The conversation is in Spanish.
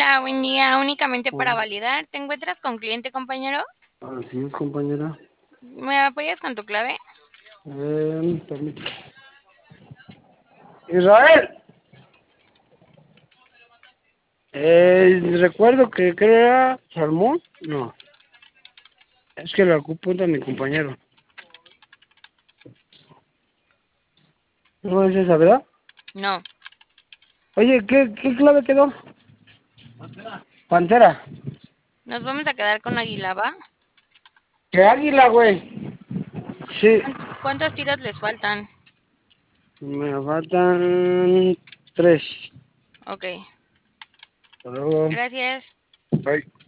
Hola, buen día. Únicamente para Hola. validar, ¿te encuentras con cliente, compañero? Así es, compañera. ¿Me apoyas con tu clave? Permíteme. Israel, recuerdo que creo era Salmón. No, es que lo ocupo de mi compañero. No es esa, ¿verdad? No. Oye, ¿qué clave quedó? Pantera. Nos vamos a quedar con Águila, ¿va? ¿Qué águila, güey? Sí. ¿Cuántos tiros les faltan? Me faltan tres. Ok. Hasta luego. Gracias. Bye.